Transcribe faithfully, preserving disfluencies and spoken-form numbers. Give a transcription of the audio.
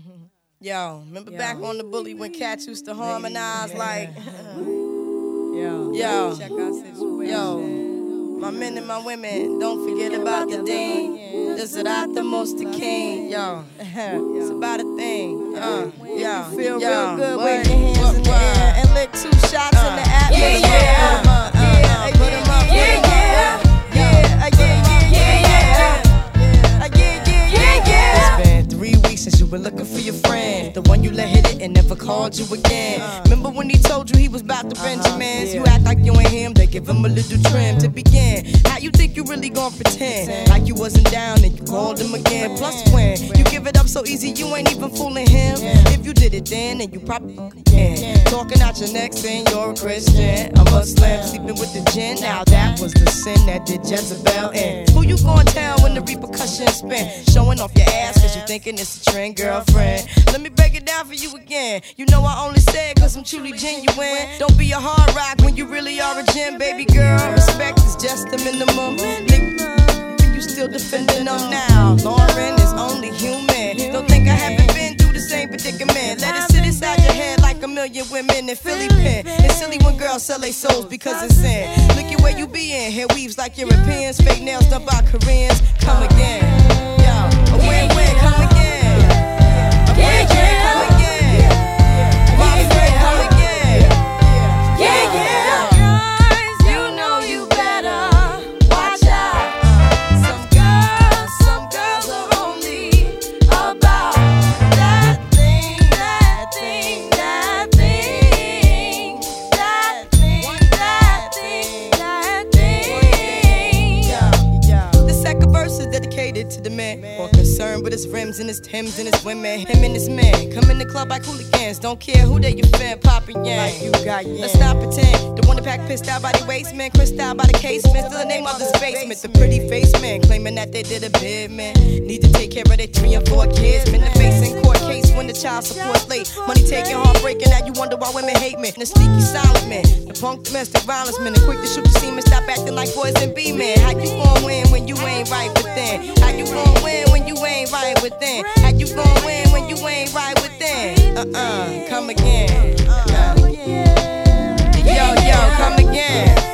Yo, remember Yo. back on the bully when cats used to harmonize yeah. like Yo, Yo, check our situation. Yo, my men and my women, don't forget about the dean. This is not the most the king. Yo, it's about a thing. Uh, yo, feel yo, real good. Word, Wave your hands word, in the word. air and lick two shots Uh, in the atmosphere. yeah, yeah, Put 'em up, uh, yeah, uh, put 'em up, yeah, yeah, yeah, yeah, yeah, yeah, yeah, yeah, yeah, yeah. It's been three weeks since you been looking for your friend, the one you let hit it and never called you again. Remember when he told you he was about to Benjamins? You act like you ain't him, they give him a little trim to begin. How you think you really gon' pretend like you wasn't down and you called him again? Plus when you give it up so easy, you ain't even fooling him. If you did it then, then you probably can. Talking out your neck saying you're a Christian, a Muslim, sleeping with the gin. Now that was the sin that did Jezebel in. Who you gon' tell when the repercussions spin? Showing off your ass cause you thinking it's a trend, girlfriend. Let me break it down for you again. You know I only say it cause I'm truly genuine. Don't be a hard rock when you really are a gem, baby girl. Respect is just the minimum. Nigga, you still defending them now. Lauren is only human. Don't think I haven't been through the same predicament. Let it sit inside your head like a million women in Philly pen. It's silly when girls sell their souls because it's sin. Look at where you be in. Hair weaves like Europeans. Fake nails done by Koreans. Come again. Yo, a win-win. Come again. A win-win. Come again. My friend, come again. Yeah, yeah. Guys, you know you better watch out. Some girls, some girls are only about that thing, that thing, that thing, that thing, that thing, that thing. The second verse is dedicated to the man, more concerned with his rims and his Timbs and his women. Him and his men come in the club like hooligans, don't care who they offend, poppin' yang. Like you got yang. Let's not pretend. The one that pack pissed out by the waistman, crissed out by the casement. Still the name of this basement. The pretty face man claiming that they did a bid, man. Need to take care of their three and four kids. Men the face in court case when the child support's late. Money taking, heartbreaking. Now you wonder why women hate men. The sneaky silent man, the punk domestic violence man, the quick to shoot the semen. Stop acting like boys and be men. How you gon' win when you ain't right within? How you gon' win when you ain't right within? How you gon' win when you ain't right within? Uh-uh, come again. Uh, yo, yo, come again.